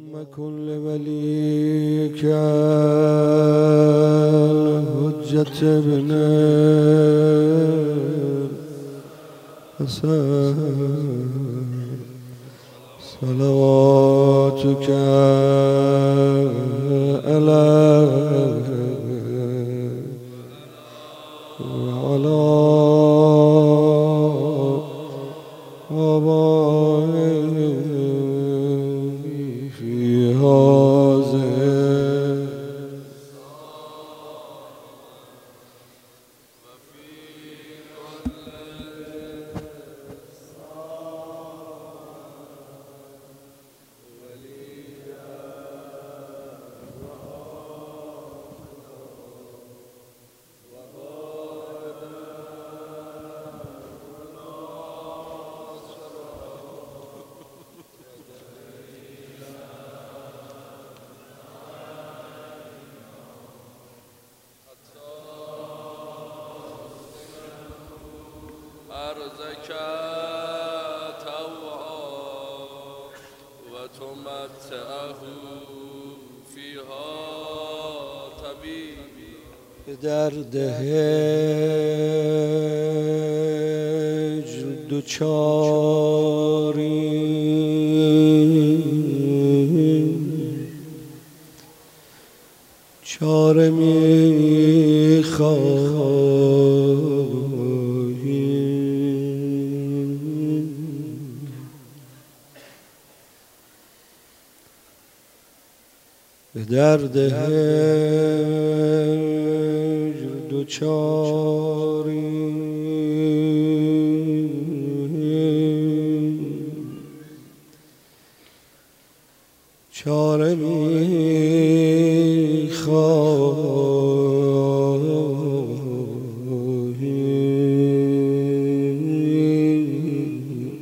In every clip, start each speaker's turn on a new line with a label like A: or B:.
A: اللهم كن لوليك الحجة ابن حسن صلواتك عليه وعلى آبائه في هذه
B: أرزك توعا وتمتعه فيها طبيبي
A: به درد هجر دوچاری چاره میخواهی به درد هجر دوچاری چاره میخواهی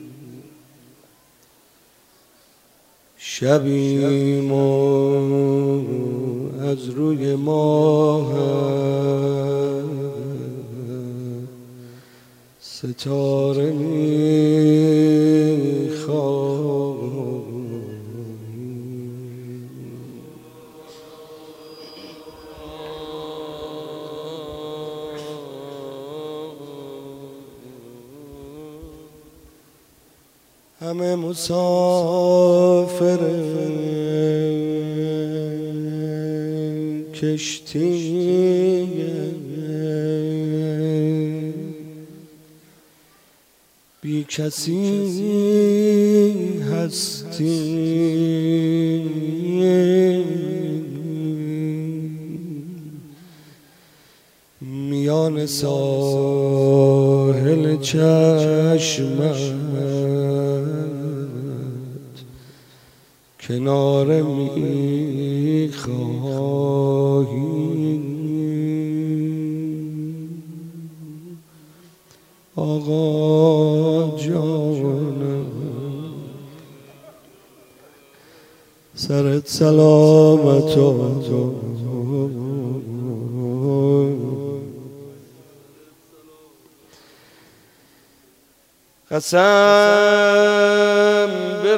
A: شبی ما از روی ماه ستاره میخواهی همه مسافر کشتی بی کسی هستی میان ساحل چشمت کناره میخواهی آقا جانم سرت سلامت قسم به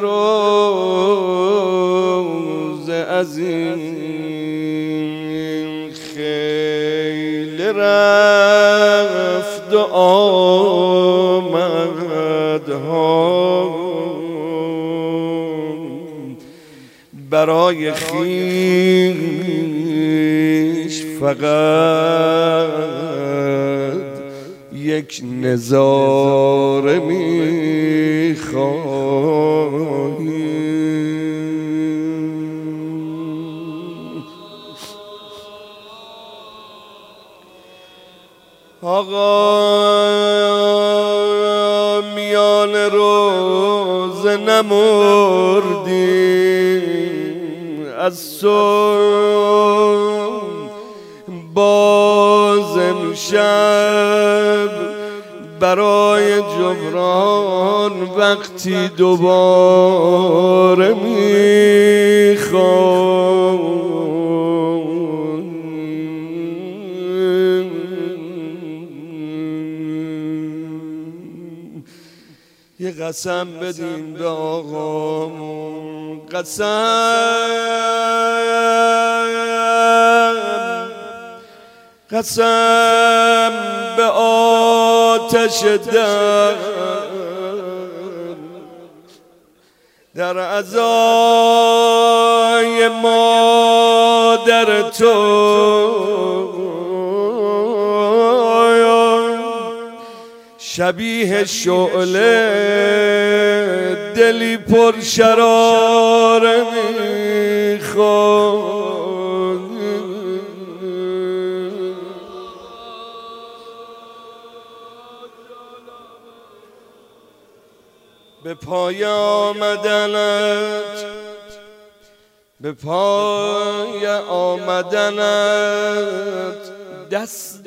A: روز عظیم خیل رفت و آمدها برای خویش فقط یک نظاره میخواهی آقا میان روز نمردیم از صبح باز امشب برای جبران وقتی دوباره میخوام یه قسم بدین به آقامون قسم به آتش در عزای مادر تو شبیه شعله دلی پر شرار میخواد به پای آمدنت دست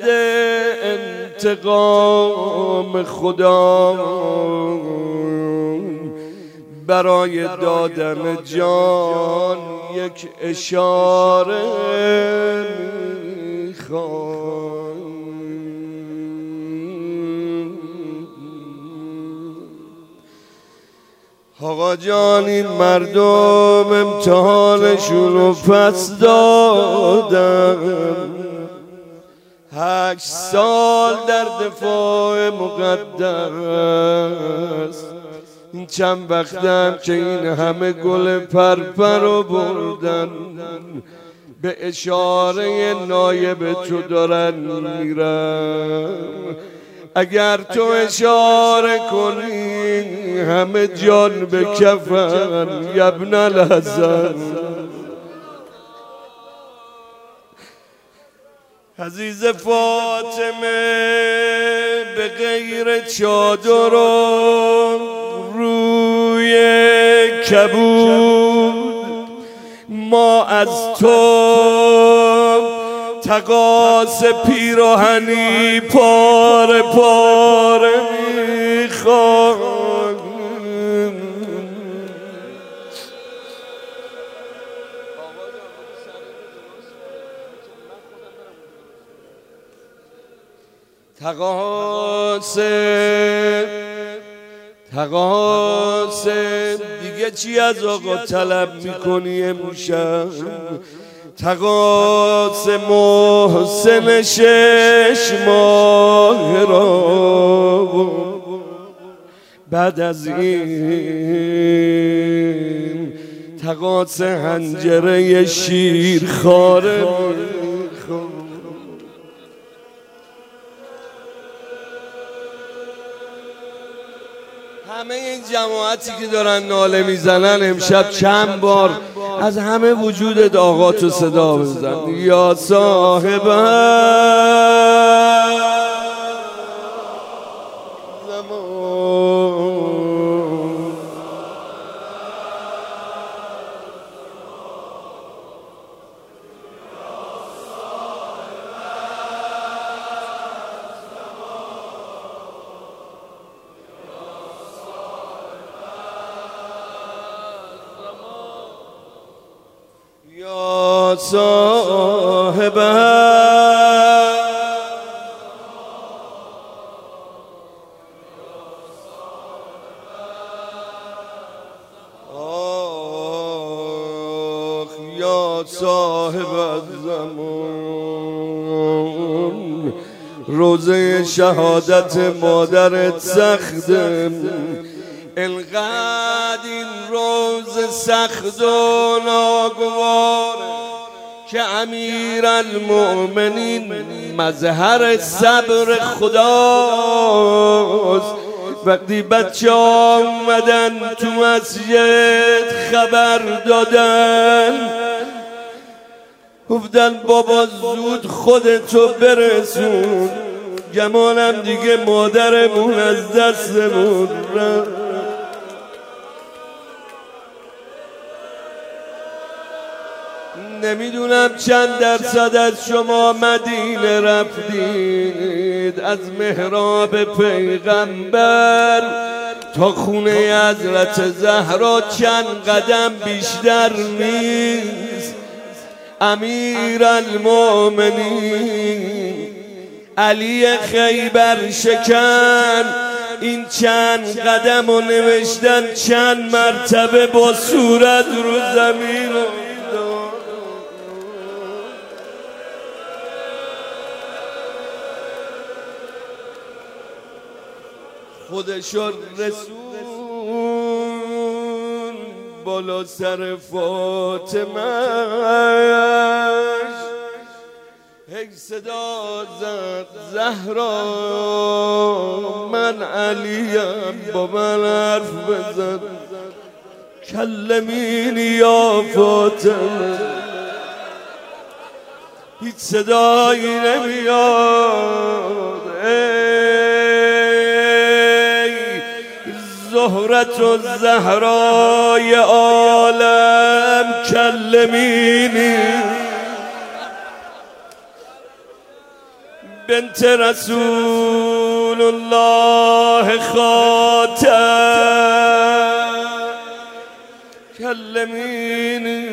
A: انتقام خدا برای دادن جان یک اشاره میخواد. آقا جان این مردم امتحانشون رو پس دادن، 8 سال در دفاع مقدس، این چند وقتم که این همه گل پرپر رو بردن به اشاره نایب تو دارن میرن. اگر تو اشاره کنی همه جان به کفن یبن الحسن. عزیز فاطمه به غیر چادر و روی کبود ما از تو تقاص پیراهنی پاره پاره میخواد. تقاص دیگه چی از آقا طلب میکنی امشب؟ تقاص محسن 6 ماه را بعد از این تقاص حنجره شیرخواره. همه این جماعتی که دارن ناله میزنن امشب چند بار از همه وجودت آقا تو صدا بزن. یا صاحب صاحب یا صاحب الزمان روزه شهادت مادرت سخته، انقدر این روز سخت و ناگوار که امیرالمؤمنین مظهر صبر خداست. وقتی بچه ها اومدن تو مسجد خبر دادن، گفتن بابا زود خودتو برسون، گمانم دیگه مادرمون از دستمون رفت. نمیدونم چند درصد از شما مدینه رفتید، از محراب پیغمبر تا خونه حضرت زهرا چند قدم بیشتر نیست. امیرالمؤمنین علی خیبر شکن این چند قدم رو نوشتن چند مرتبه با صورت رو زمین خودشون رسون بالا سر فاطمه‌اش هی صدا زد زهرا من علیم با من حرف بزن کلمینی یا فاطمه هیچ صدایی نمیاد زهرت و زهرای عالم کلمینی بنت رسول الله خاتم کلمینی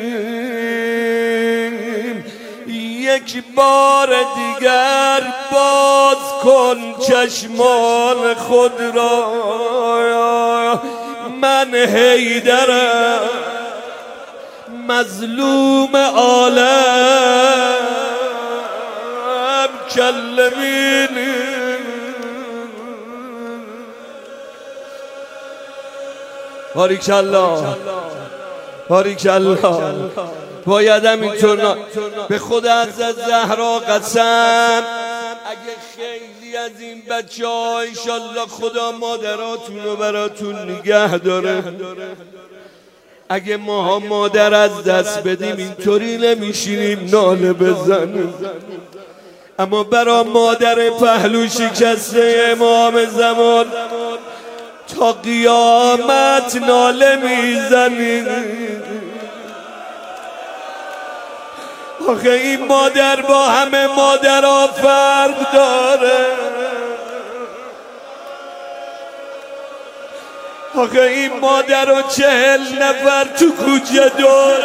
A: یک بار دیگر باز کن چشمان خود را من حیدرم مظلوم عالم کلمینی باریکالله باریکالله بایدم اینطور به خود حضرت زهرا قسم اگه خیلی از این بچه ها انشالله خدا مادراتون رو براتون نگه داره اگه ماها مادر از دست بدیم اینطوری نمیشینیم ناله بزنیم اما برا مادر پهلو شکسته امام زمان تا قیامت ناله میزنیم آخه این مادر با همه مادرها فرق داره آخه این مادر رو 40 نفر تو کوچه دوره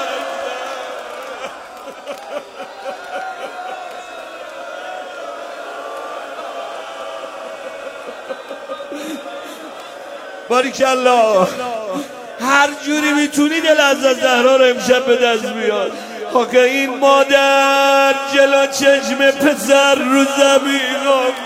A: باریکالله هر جوری میتونی دل از زهرا رو امشب به دست بیار آخه این مادر جلو چشم پسر رو زمین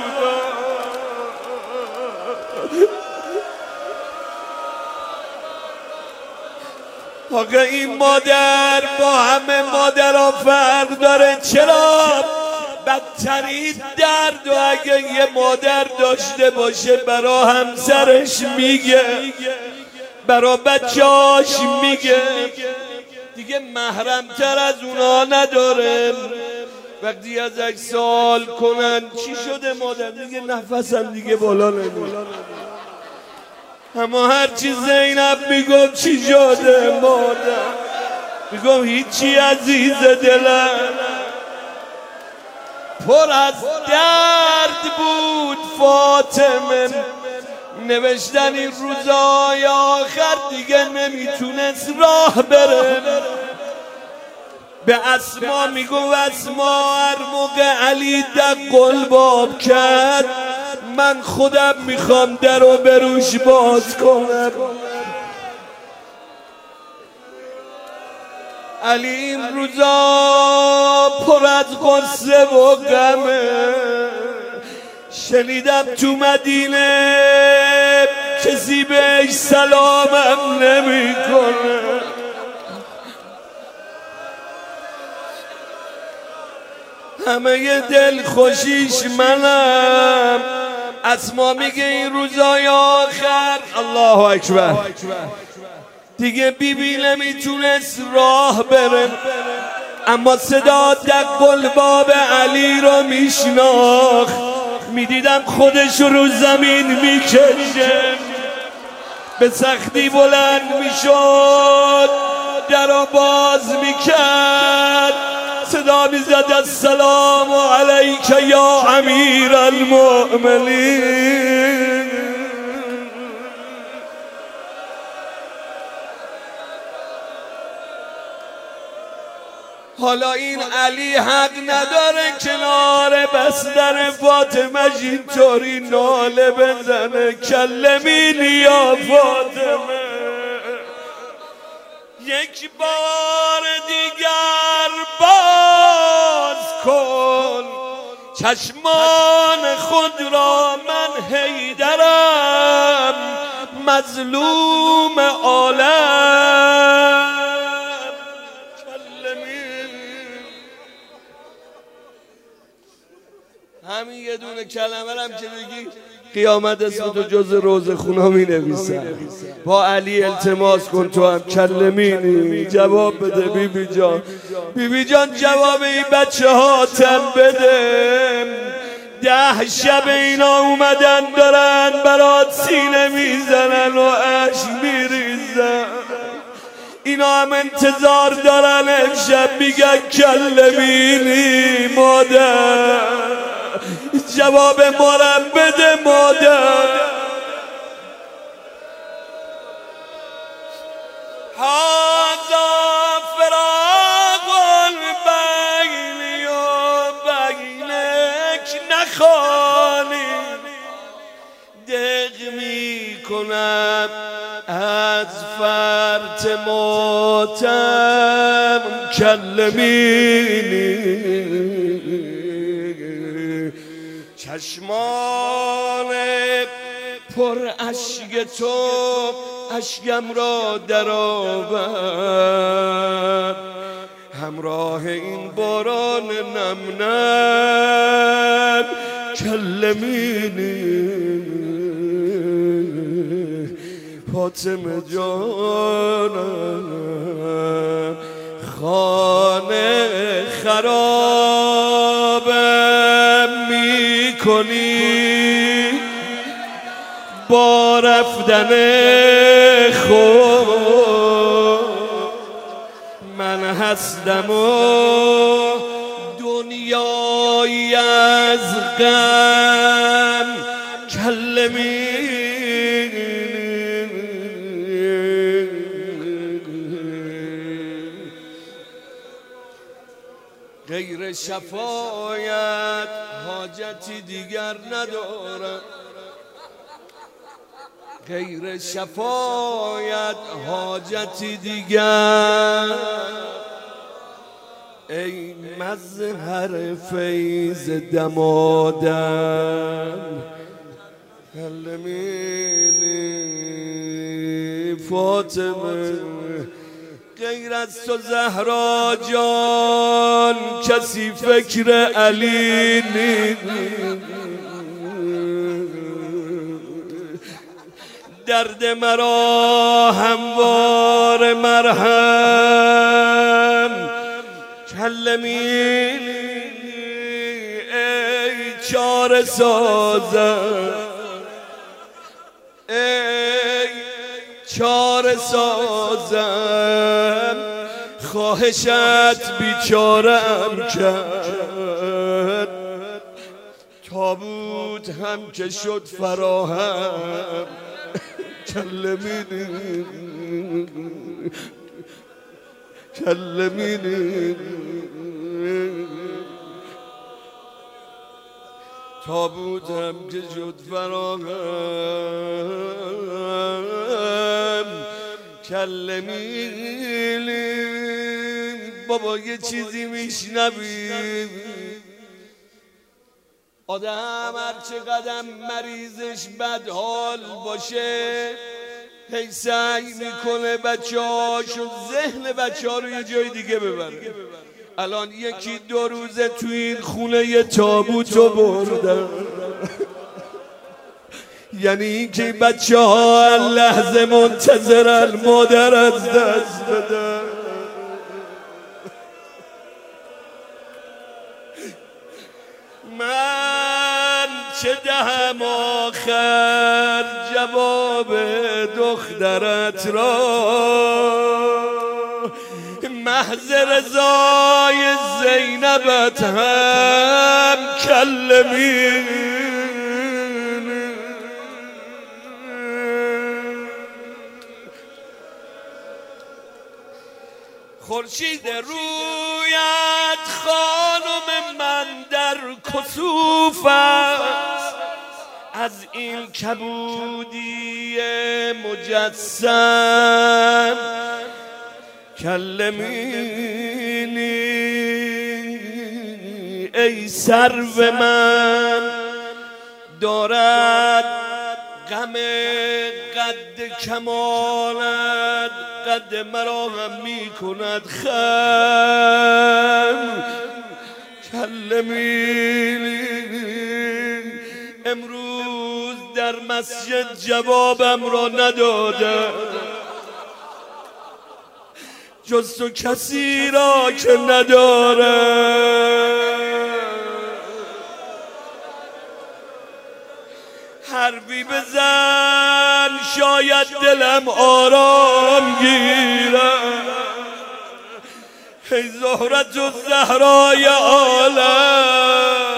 A: آخه این مادر با همه مادرها فرق داره چرا؟ بدترین درد و اگه یه مادر داشته باشه برا همسرش میگه برا بچه‌اش میگه دیگه محرمتر از اونا نداره وقتی ازش سوال کنن چی شده مادر دیگه نفسم دیگه بالا نمیاد اما هرچی زینب میگم چی شده مادر میگم هیچی عزیز دلم پر از درد بود فاطمه نوشتن این روزای آخر دیگه نمیتونست راه بره به اسما میگو اسما هر موقع علی دق الباب کرد من خودم میخوام در رو بروش باز کنم علی این روزا پر از غصه و غمه شنیدم تو مدینه کسی بهش سلامم نمیکنه همه ی دل خوشیش منم اسما میگه این روزای آخر الله اکبر دیگه بیبی نمیتونست راه بره اما صدا دق الباب علی رو میشناخت میدیدم خودش رو زمین میکشه به سختی بلند میشد در رو باز میکرد صدا میزد السلام علیک یا امیر المؤمنین حالا این علی حق نداره کنار بستر فاطمه اینطوری ناله بزنه کلمینی یا فاطمه. یک بار دیگر باز کن چشمان خود را، من حیدرم مظلوم عالم. همین یه دونه کلمه هم که بگی قیامت اسم تو جز روز خونا می نویسن. با علی التماس کن تو هم کلمینی جواب بده بیبی جان. بیبی جان جواب این بچه ها تن بده. 10 شب اینا اومدن دارن برات سینه میزنن و عشق میریزن. اینا هم انتظار دارن امشب میگن کلمینی مادر، جواب مارم بده مادر. هذا فراق بینی و بینک، نخوانی دق میکنم از فرط ماتم کلمینی. چشمان پر اشک تو اشکم را در آورد، همراه این باران نم نم کلمینی. فاطمه جانم خانه خرابم میکنی با رفتن خود. من هستم و دنیایی از غم کلمینی. غیر شفایت حاجتی دیگر ندارم، غیر شفایت حاجتی دیگر. ای مظهر فیض دمادم کلمینی. فاطمه غیر از تو زهرا جان کسی فکر علی نیست. درد مرا هموار مرهم کلمینی. ای چاره سازم، ای چاره سازم، خواهشت بیچارم کرد. تابوت هم که شد فراهم کلمینی کلمینی. تابوت هم که شد فراهم کلمینی. بابا یه چیزی میشنوی آدم هر چقدر مریضش بدحال باشه هی سعی میکنه بچه‌هاشو ذهن بچه‌ها رو یه جای دیگه ببره. الان یکی 2 روزه تو این خونه یه تابوتو بردن، یعنی اینکه بچه‌ها هر لحظه منتظرن مادر از دست بدن. من چه دهم آخر جواب دخترت را، محض رضای زینبت هم کلمینی. خورشید رویت خانم من در کسوف است، از این کبودی مجسم کلمینی ای سرو من. دارد غم قد کمالت قد مرا هم می کند خم کلمینی. امروز در مسجد جوابم را نداده، جز تو کسی را که نداره. حرفی بزن شاید دلم آرام گیره، ای زهرت و زهرای عالم.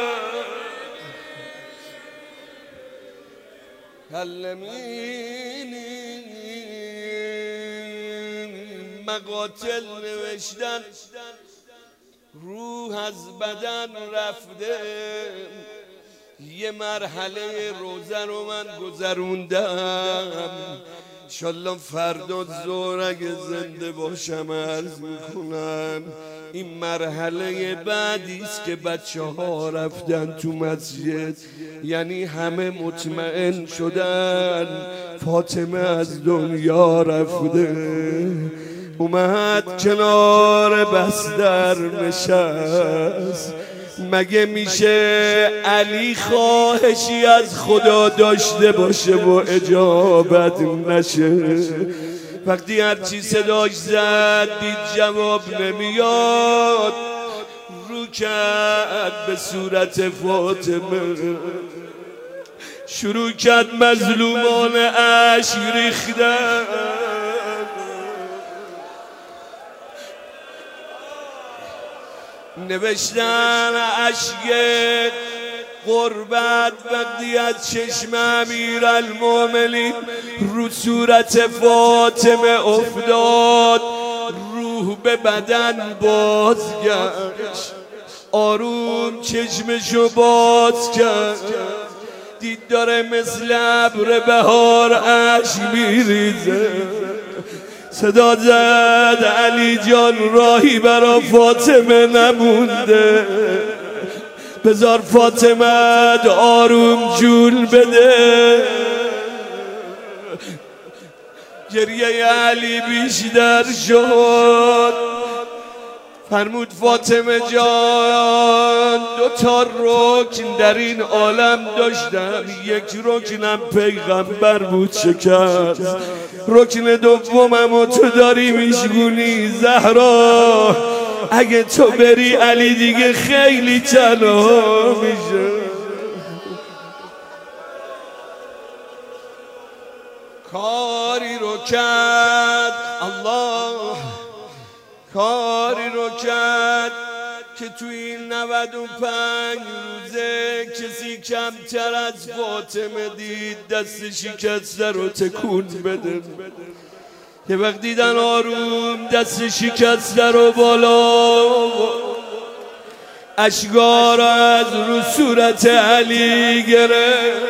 A: کلمینی مقاتل نوشتن روح از بدن رفته، یه مرحله روزه رو من گذروندم، انشالله فردا ظهر اگه زنده باشم عرض میکنم این مرحله بعدیست که بچه ها رفتن تو مسجد، یعنی همه مطمئن شدن فاطمه از دنیا رفته. اومد کنار بستر نشست، مگه میشه علی خواهشی از خدا داشته باشه و اجابت نشه؟ وقتی هرچی صداش زد دید جواب نمیاد، رو کرد به صورت فاطمه، شروع کرد مظلومان اشک ریختن. نوشتن اشک قربت وقتی از چشم امیرالمومنین رو صورت فاطمه افتاد، روح به بدن بازگشت، آروم چشمشو باز کرد، دید داره مثل ابر بهار اشک میریزه. صدا زد علی جان راهی برا فاطمه نمونده، بذار فاطمه آروم جول بده. گریه علی بیشتر شد، فرمود فاطمه جان دو تا رکن در این عالم داشتم، یک رکنم پیغمبر بود شکست، رکن دومم و تو داری میشگونی زهرا، اگه تو بری علی دیگه خیلی تنها میشه. کاری رو کرد الله، کاری رو کرد که تو این 95 روزه کسی کمتر از فاطمه دید دست شکسته رو تکون بده. که وقت دیدن آروم دست شکسته رو بالا، اشکا را از رو صورت علی گرفت.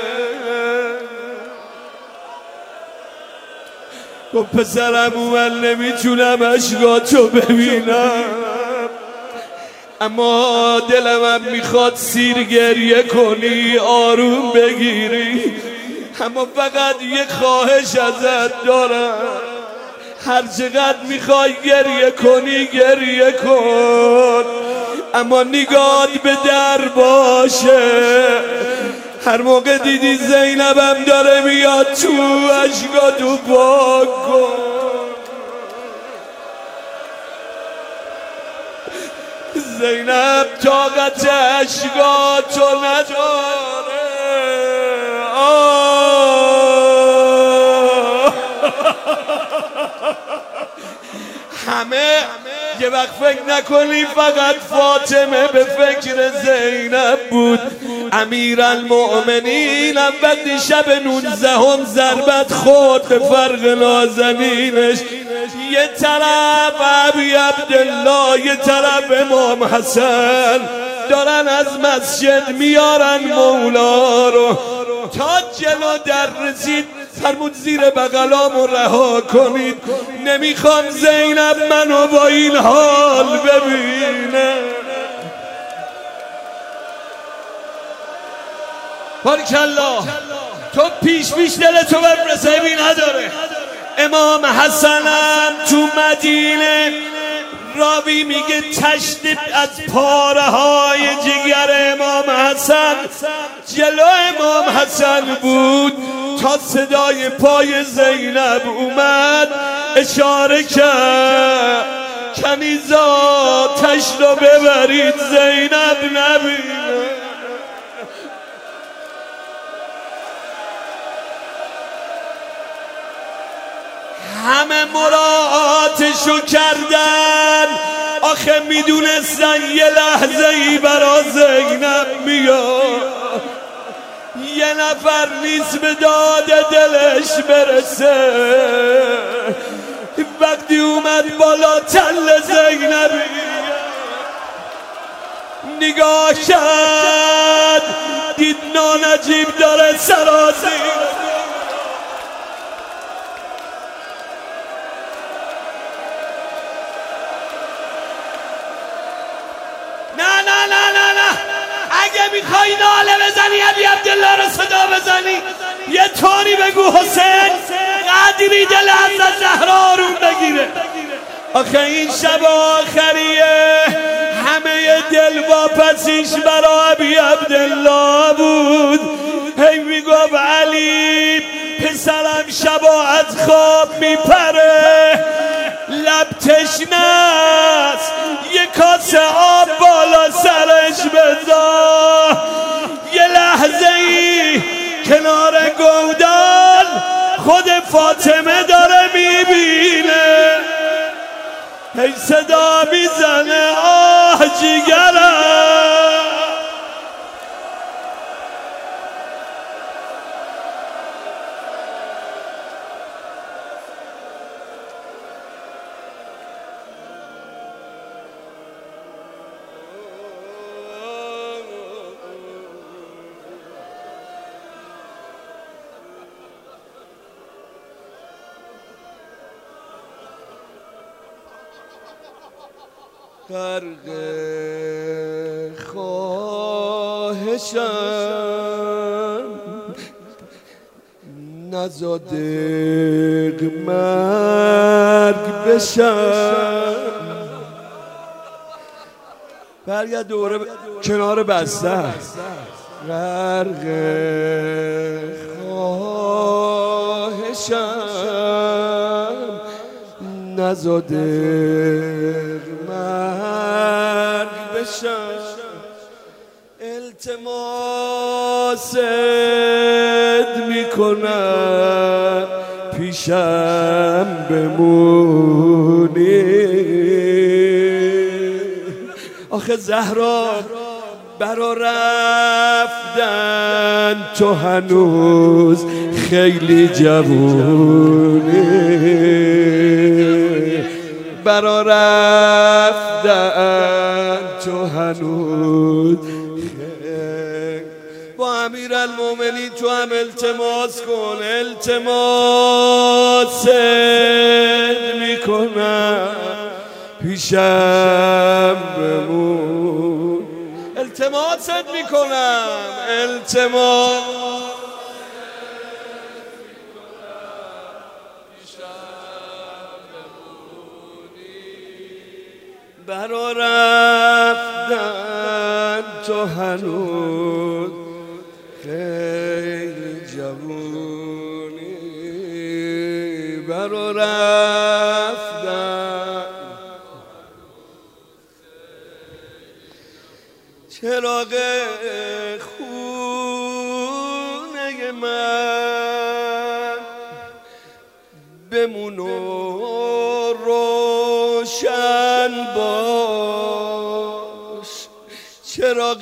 A: گفت پسرم من نمیتونم اشکاتو ببینم، اما دلمم میخواد سیر گریه کنی آروم بگیری، اما فقط یه خواهش ازت دارم، هر چقدر میخوای گریه کنی گریه کن، اما نگات به در باشه. هر موقع دیدی زینبم داره میاد تو اشکاتو پاک کن. زینب طاقت اشکاتو نداره. همه یه وقت فکر نکنی فقط فاطمه به فکر زینب بود. امیرالمؤمنین وقتی شب 19 ضربت خورد به فرق نازنینش، یه طرف ابی عبدالله یه طرف امام حسن دارن از مسجد میارن مولا رو. تا جلو در رسید فرمود زیر بغلامو رها کنید، نمیخوام زینب منو با این حال ببینه. بارکالله، تو پیش دلتو بفرسه بی نداره. امام حسنم تو مدینه راوی میگه تشت از پاره های جگر امام حسن جلو امام حسن بود تا صدای پای زینب اومد اشاره کرد کنیزا تشت رو ببرید زینب نبینه. همه مراعاتشو کردن، آخه میدونستن یه لحظه ای برا زینب میاد، یه نفر نیست به داد دلش برسه. وقتی اومد بالا تل زینبی نگاه کرد دید نانجیب داره سرازی. اگه میخوای ناله بزنی ابی عبدالله رو صدا بزنی یه طوری بگو حسین قدری دل حضرت زهرا آروم بگیره. آخه این شب آخریه همه دل واپسیش برا ابی عبدالله بود. هی میگفت علی پسرم شبا از خواب میپره، لب تشنست، یه کاسه آب بالا سرش بذار. یه لحظه ای کنار گودال خود فاطمه داره میبینه، هی صدا میزنه آه جیگرم. غرق خواهشم نزادق مرگ بشم. برگرد دوره کنار بسته. غرق خواهشم نزادق مرگ بشم. التماست میکنم پیشم بمونی. آخه زهرا برا رفتن تو هنوز خیلی جوونی، برا رفتن تو هنوز با امیرالمومنین تو هم التماس کن. التماست میکنم پیشم بمون. التماست میکنم برا رفتن تو هنوز خیلی جوونی، برا رفتن چراغ خونه من بمون و روشن باش. چراغ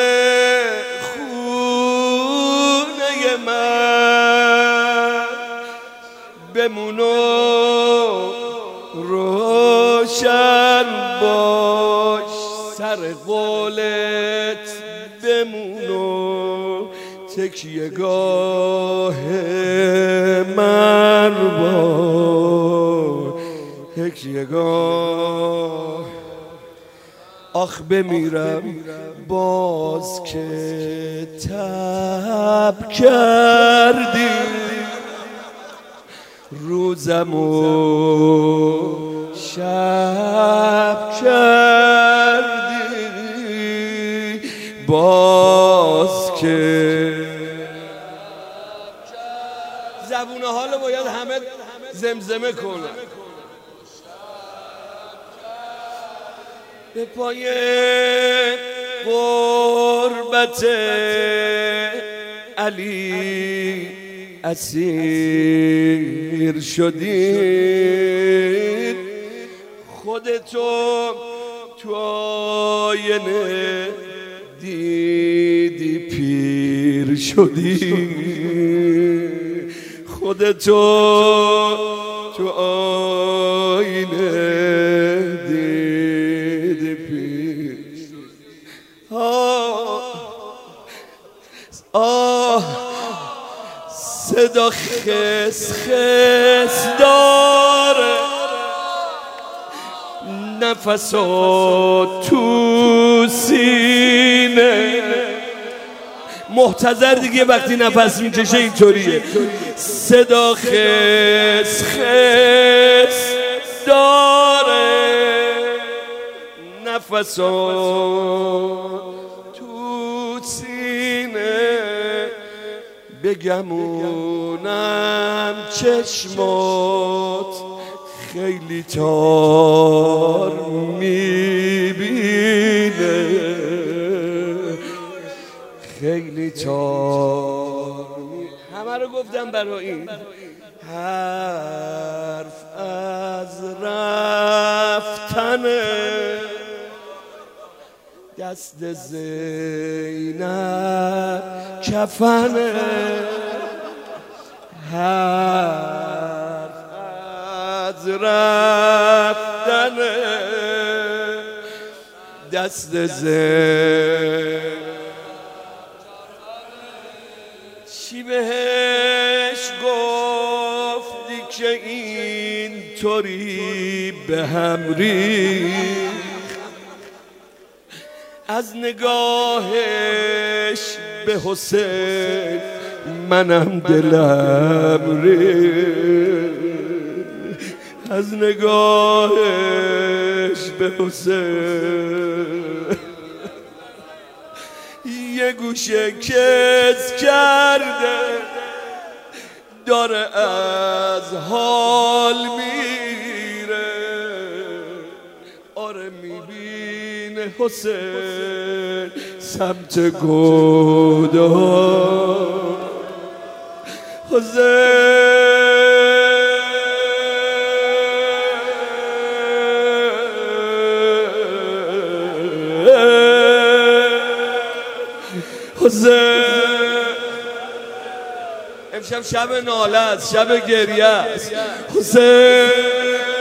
A: خونه من بمون و روشن باش، سر قولت بمون و تکیه گاه من باش، تکیه گاه. آخ بمیرم باز که تب کردی، روزم و شب کردی، باز که زبون حالو باید همه زمزمه کنن. به پای قربت علی اسیر شدی، خودتو تو آینه دیدی پیر شدی، خودتو تو آینه دیدی پیر. صدا خس خس داره، نفسا تو سینه، محتضر دیگه وقتی نفس میکشه اینطوریه. صدا خس خس داره، نفسا تو سینه، بگمونم چشمات خیلی تار میبینه، خیلی تار. همه رو گفتم برای این حرف از رفتنه، دست زینب کفنه، حرف از رفتنه، دست زینب. چی بهش گفتی که اینطوری به هم ریخت؟ از نگاهش به حسین منم دلم ریخت، از نگاهش به حسین. یه گوشه کس کرده داره از حال میره، آره میبینه حسین سمت گودال، حسین. امشب شب ناله است، شب گریه است. حسین